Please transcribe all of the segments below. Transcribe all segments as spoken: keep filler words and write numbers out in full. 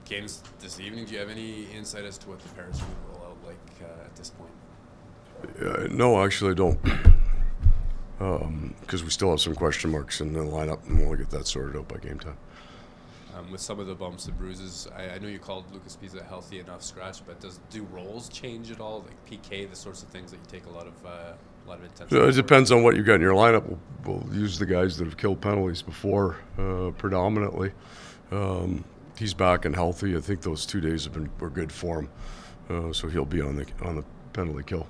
games this evening. Do you have any insight as to what the pairs are going to roll out like uh, at this point? Uh, no, actually, I don't. Because um, we still have some question marks in the lineup, and we'll get that sorted out by game time. Um, with some of the bumps and bruises, I, I know you called Lucas Pisa a healthy enough scratch, but does do roles change at all? Like P K, the sorts of things that you take a lot of uh, a lot of intensity. So it depends on what you got in your lineup. We'll, we'll use the guys that have killed penalties before, uh, predominantly. Um, he's back and healthy. I think those two days have been were good for him, uh, so he'll be on the on the penalty kill.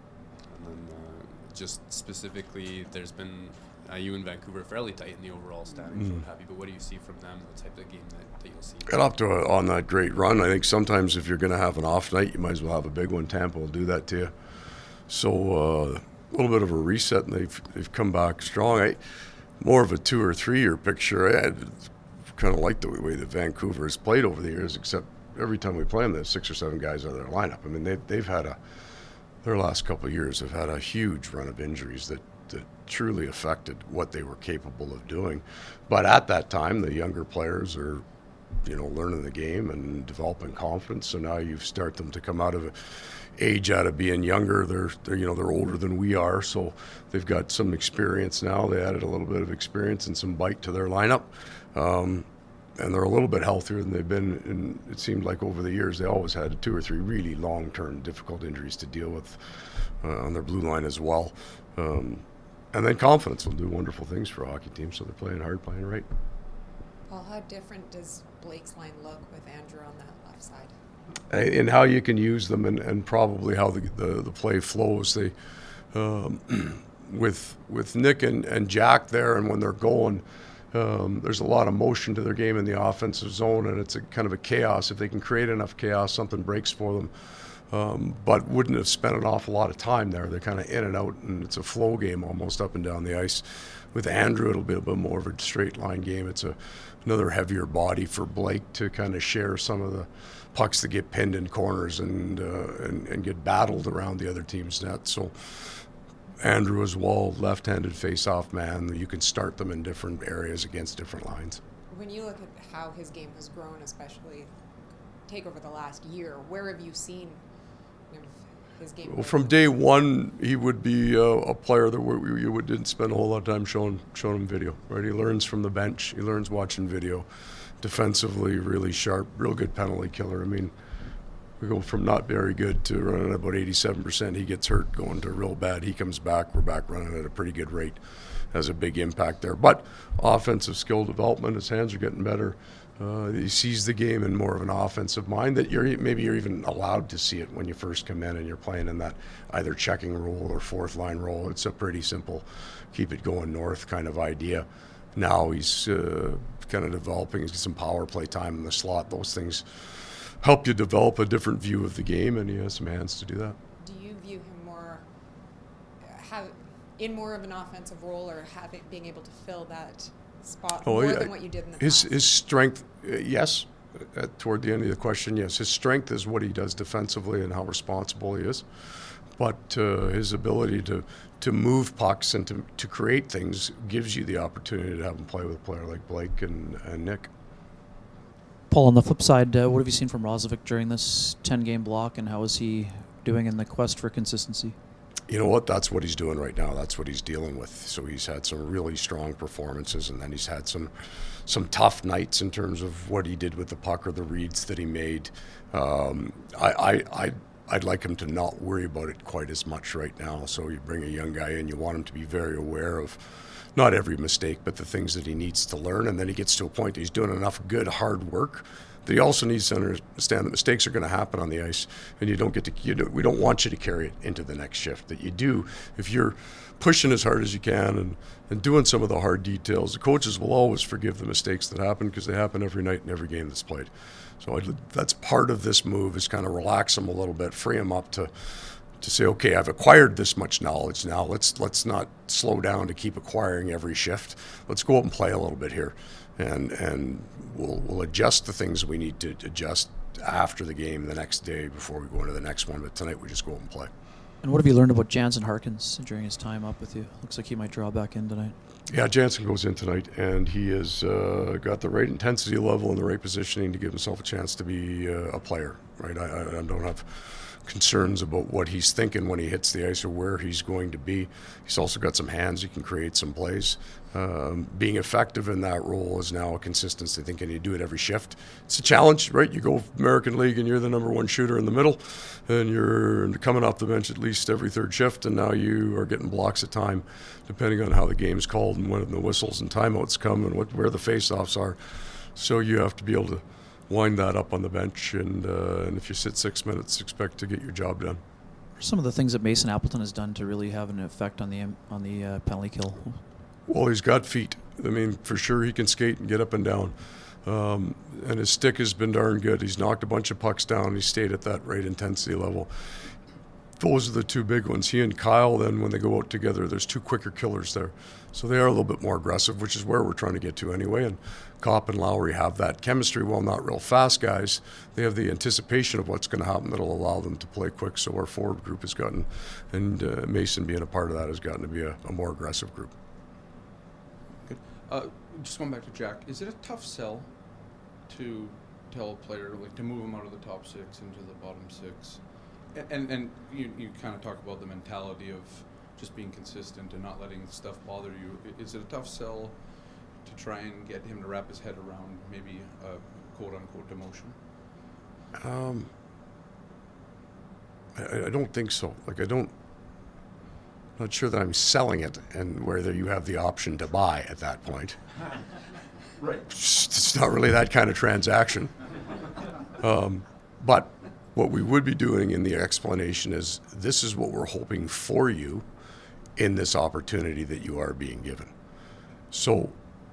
Just specifically, there's been uh, you and Vancouver fairly tight in the overall standings. Mm. Happy, but what do you see from them? What type of game that, that you'll see? Get up to a, on that great run. I think sometimes if you're going to have an off night, you might as well have a big one. Tampa will do that to you. So uh, a little bit of a reset, and they've they've come back strong. I, more of a two or three year picture. I kind of like the way that Vancouver has played over the years, except every time we play them, they have six or seven guys out of their lineup. I mean, they they've had a Their last couple of years have had a huge run of injuries that, that truly affected what they were capable of doing. But at that time, the younger players are, you know, learning the game and developing confidence. So now you start them to come out of age, out of being younger. They're, they're, you know, they're older than we are, so they've got some experience now. They added a little bit of experience and some bite to their lineup. Um, And they're a little bit healthier than they've been. And it seemed like over the years they always had two or three really long-term difficult injuries to deal with uh, on their blue line as well. Um, and then confidence will do wonderful things for a hockey team. So they're playing hard, playing right. Well, how different does Blake's line look with Andrew on that left side? And how you can use them, and, and probably how the, the the play flows. They um, with with Nick and, and Jack there, and when they're going. Um, there's a lot of motion to their game in the offensive zone, and it's a kind of a chaos. If they can create enough chaos, something breaks for them. Um, but wouldn't have spent an awful lot of time there. They're kind of in and out, and it's a flow game almost up and down the ice. With Andrew, it'll be a bit more of a straight line game. It's a another heavier body for Blake to kind of share some of the pucks that get pinned in corners and uh, and, and get battled around the other team's net. So. Andrew as well, left-handed face-off man. You can start them in different areas against different lines. When you look at how his game has grown, especially take over the last year, where have you seen you know, his game? Well, from day one, he would be uh, a player that we, you would, didn't spend a whole lot of time showing showing him video. Right, he learns from the bench. He learns watching video. Defensively, really sharp, real good penalty killer. I mean. We go from not very good to running at about eighty-seven percent. He gets hurt, going to real bad. He comes back. We're back running at a pretty good rate. Has a big impact there. But offensive skill development, his hands are getting better. Uh, he sees the game in more of an offensive mind that you're maybe you're even allowed to see it when you first come in and you're playing in that either checking role or fourth line role. It's a pretty simple keep it going north kind of idea. Now he's uh, kind of developing some power play time in the slot. Those things help you develop a different view of the game, and he has some hands to do that. Do you view him more have, in more of an offensive role, or having being able to fill that spot oh, more yeah. than what you did in the his, past? His strength, uh, yes. Uh, toward the end of the question, yes. His strength is what he does defensively and how responsible he is. But uh, his ability to, to move pucks and to, to create things gives you the opportunity to have him play with a player like Blake and, and Nick. Paul, on the flip side, uh, what have you seen from Roslovic during this ten-game block, and how is he doing in the quest for consistency? You know what? That's what he's doing right now. That's what he's dealing with. So he's had some really strong performances, and then he's had some some tough nights in terms of what he did with the puck or the reads that he made. Um, I, I, I, I'd like him to not worry about it quite as much right now. So you bring a young guy in, you want him to be very aware of not every mistake, but the things that he needs to learn. And then he gets to a point he's doing enough good, hard work that he also needs to understand that mistakes are going to happen on the ice, and you don't get to. You don't, we don't want you to carry it into the next shift. That you do if you're pushing as hard as you can and, and doing some of the hard details. The coaches will always forgive the mistakes that happen because they happen every night in every game that's played. So I, that's part of this move is kind of relax them a little bit, free them up to. to say, okay, I've acquired this much knowledge now. Let's let's not slow down to keep acquiring every shift. Let's go out and play a little bit here, and and we'll we'll adjust the things we need to adjust after the game the next day before we go into the next one. But tonight we just go out and play. And what have you learned about Jansen Harkins during his time up with you? Looks like he might draw back in tonight. Yeah, Jansen goes in tonight, and he has uh, got the right intensity level and the right positioning to give himself a chance to be uh, a player, right? I, I, I don't have concerns about what he's thinking when he hits the ice or where he's going to be. He's also got some hands. He can create some plays. Um, being effective in that role is now a consistency thing. Can you do it every shift? It's a challenge, right? You go American League and you're the number one shooter in the middle, and you're coming off the bench at least every third shift, and now you are getting blocks of time depending on how the game's called and when the whistles and timeouts come and what, where the face-offs are. So you have to be able to wind that up on the bench, and, uh, and if you sit six minutes, expect to get your job done. What are some of the things that Mason Appleton has done to really have an effect on the on the uh, penalty kill? Well, he's got feet. I mean, for sure he can skate and get up and down. Um, and his stick has been darn good. He's knocked a bunch of pucks down. He stayed at that right intensity level. Those are the two big ones. He and Kyle, then, when they go out together, there's two quicker killers there. So they are a little bit more aggressive, which is where we're trying to get to anyway. And Kopp and Lowry have that chemistry. While not real fast guys, they have the anticipation of what's going to happen that'll allow them to play quick. So our forward group has gotten, and uh, Mason being a part of that, has gotten to be a, a more aggressive group. Good. Uh, just going back to Jack, is it a tough sell to tell a player, like, to move him out of the top six into the bottom six? And and you, you kind of talk about the mentality of just being consistent and not letting stuff bother you. Is it a tough sell to try and get him to wrap his head around maybe a quote-unquote demotion? Um, I, I don't think so. Like, I don't, not sure that I'm selling it and whether you have the option to buy at that point. Right. It's, it's not really that kind of transaction. Um, but what we would be doing in the explanation is, this is what we're hoping for you in this opportunity that you are being given. So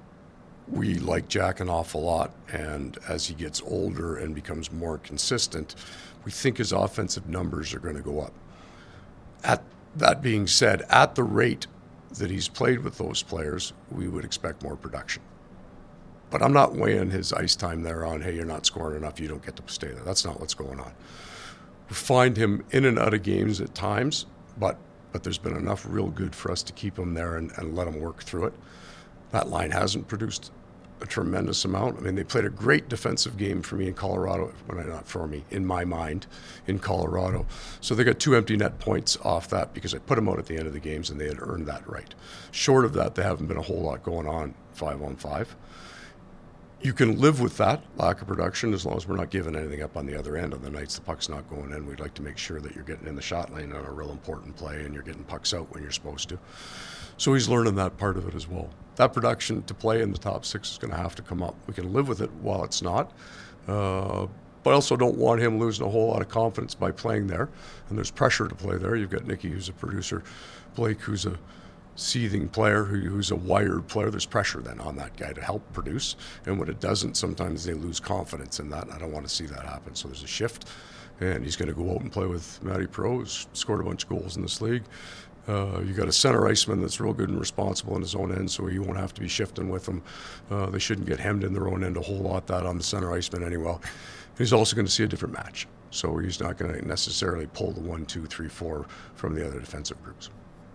we like Jack an awful lot, and as he gets older and becomes more consistent, we think his offensive numbers are going to go up. At that being said, at the rate that he's played with those players, we would expect more production. But I'm not weighing his ice time there on, hey, you're not scoring enough, you don't get to stay there. That's not what's going on. We find him in and out of games at times, but but there's been enough real good for us to keep him there and, and let him work through it. That line hasn't produced a tremendous amount. I mean, they played a great defensive game for me in Colorado, when I, not for me, in my mind, in Colorado. So they got two empty net points off that because I put them out at the end of the games and they had earned that right. Short of that, there haven't been a whole lot going on five on five. You can live with that lack of production as long as we're not giving anything up on the other end. On the nights the puck's not going in, we'd like to make sure that you're getting in the shot lane on a real important play and you're getting pucks out when you're supposed to. So he's learning that part of it as well. That production to play in the top six is going to have to come up. We can live with it while it's not. Uh, but I also don't want him losing a whole lot of confidence by playing there. And there's pressure to play there. You've got Nicky, who's a producer, Blake, who's a seething player, who, who's a wired player. There's pressure then on that guy to help produce. And when it doesn't, sometimes they lose confidence in that. And I don't want to see that happen. So there's a shift. And he's going to go out and play with Matty Pro, who's scored a bunch of goals in this league. Uh, you got a center iceman that's real good and responsible in his own end, so he won't have to be shifting with them. Uh, they shouldn't get hemmed in their own end a whole lot, that on the center iceman anyway. He's also going to see a different match, so he's not going to necessarily pull the one, two, three, four from the other defensive groups.